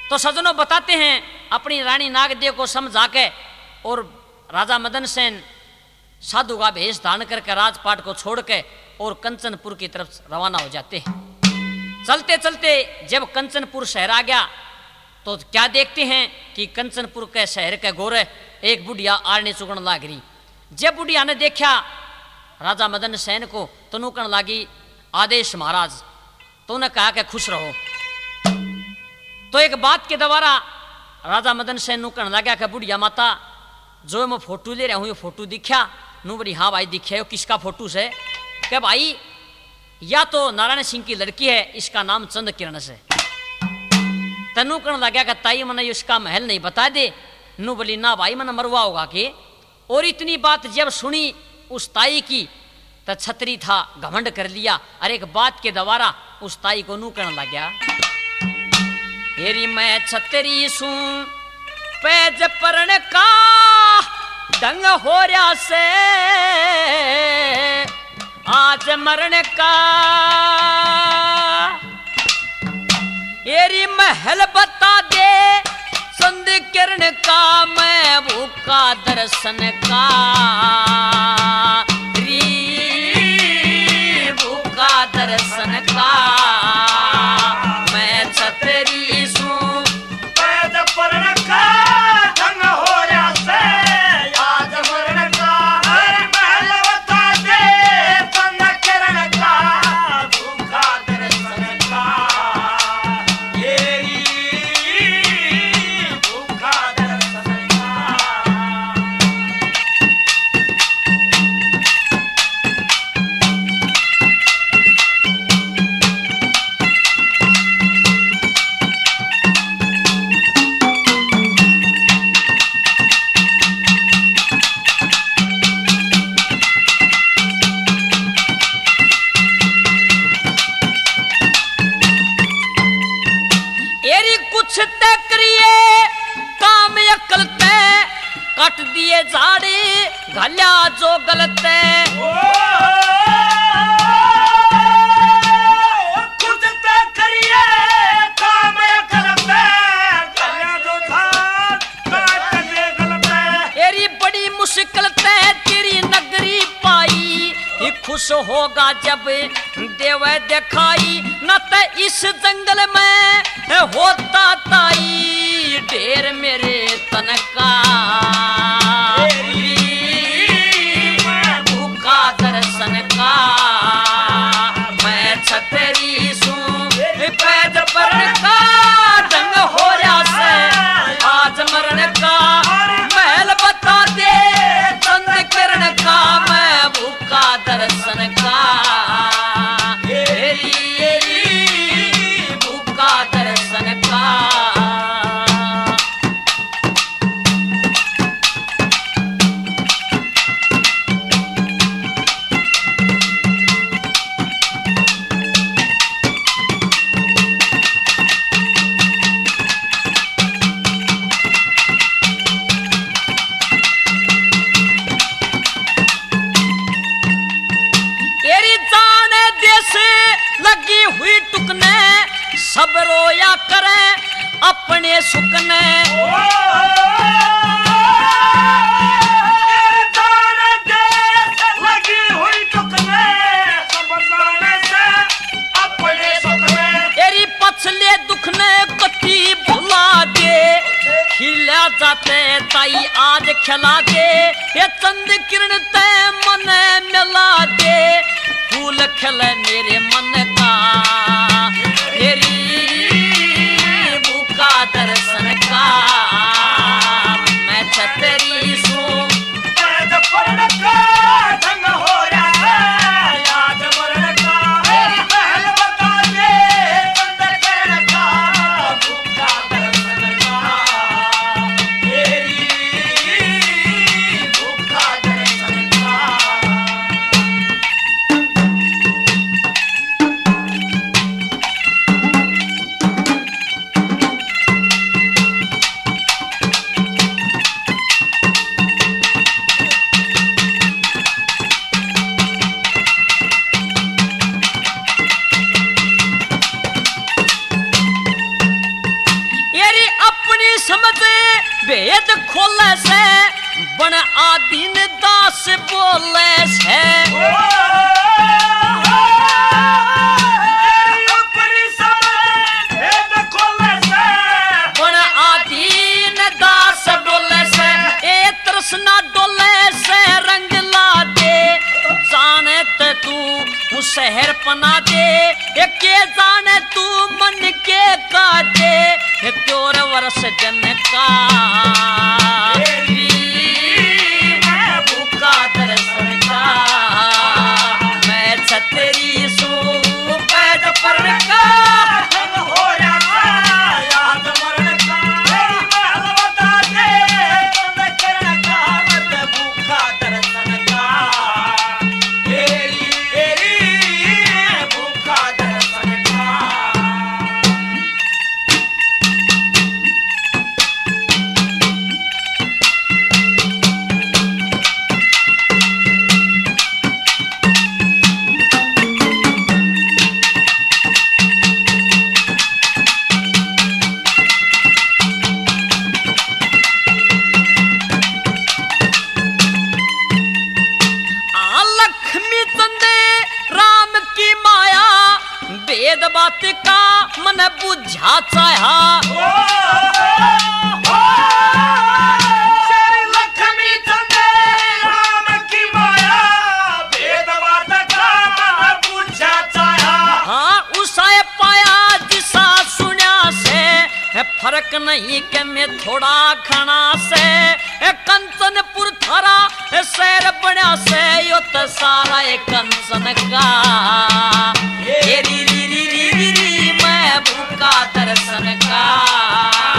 तो सज्जनों बताते हैं अपनी रानी नागदेव को समझा के और राजा मदन सेन साधु का भेष धारण करके राजपाट को छोड़ के और कंचनपुर की तरफ रवाना हो जाते हैं। चलते चलते जब कंचनपुर शहर आ गया तो क्या देखते हैं कि कंचनपुर के शहर के गोरे एक बुढ़िया आरने चुगण लाग रही। जब बुढ़िया ने देखा राजा मदन सेन को तो नुकण लागी आदेश महाराज, तो उन्हें कहा कि खुश रहो। तो एक बात के द्वारा राजा मदन सेन नुकण लगा कि बुढ़िया माता जो मैं फोटो ले रहा हूँ ये फोटो दिखा नू बड़ी हाँ भाई दिखे किसका फोटो से कि भाई या तो नारायण सिंह की लड़की है, इसका नाम चंद किरण से। तनु कण लगा कि ताई मैंने इसका महल नहीं बता दे। नू बोली ना भाई मैंने मरवा होगा कि। और इतनी बात जब सुनी उस ताई की तो छतरी था घमंड कर लिया। और एक बात के द्वारा उस ताई को नू कण लग गया हेरी मैं छतरी सू पैज परण का डंग हो रहा से आज मरण का एरी महल बता दे चंद किरण का मैं भूखा दर्शन का री भूखा दर्शन का मैं छतरी सू पैद परण का ढंग हो रहा से आज मरण का महल बता दे चंद किरण का भूखा दर्शन का येरी भूखा दर्शन का। एरी कुछ तय करिए काम अकल तय कट दिए झाड़ी घल्या जो गलत है। खुद तय करिए काम गलत है गला जो था काट दे गलत है। एरी बड़ी मुश्किल तय तेरी नगरी पाई ही खुश होगा जब देव दिखाई न त इस जंगल में होता ताई ढेर मेरे तन का मैं भूखा दर्शन का मैं छतरी सू पैद परण का ढंग हो रहा से आज मरण का महल बता दे चंद किरण का मैं भूखा दर्शन का भूखा दर्शन का। एरी जाने देश लगी हुई टुकने सब रोया करे अपने सुकने। लगी हुई टुकने सब जाने से अपने सुखने। एरी पछले दुखने कति भुला दे खिला जाते ताई आज खिला दे ये चंद किरण ते मन मिला दे फूल खिले मेरे मन का तेरी भूखा दर्शन का मैं छतरी सू पैद परण का ढंग हो रहा है आज मरण का महल बता दे चंद किरण का भूखा दर्शन का तेरी भूखा दर्शन का। समझे भेद खोले से बन आदीन दास बोले से अपनी समझ भेद खोले से बन आदीन दास बोले से ए तृष्णा डोले से रंग ला दे जाने ते तू शहर पना दे ये के जाने तू मन के काटे ये त्योर वर्ष जन का मैं भूखा दर्शन का मैं छतरी सू पैद पर का हो जाता याद मरण का तेरी महल बता दे बंद करण का मैं भूखा दर्शन का तेरी भूखा दर्शन का लक्ष्मी चंदे राम की माया वेद बात का मन बुझा चाहा श्री लक्ष्मी चंदे राम की माया वेद बात का मन बुझा चाहा हाँ उसाए पाया जिसा सुना से फर्क नहीं के मैं थोड़ा खाना से कंचनपुर थारा शहर बना से यो तो सारा कंचन का री री री री री री मैं भूखा दर्शन का